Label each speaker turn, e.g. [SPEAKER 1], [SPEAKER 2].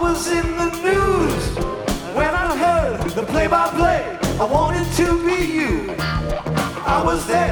[SPEAKER 1] was in the news when I heard the play-by-play. I wanted to be you. I was there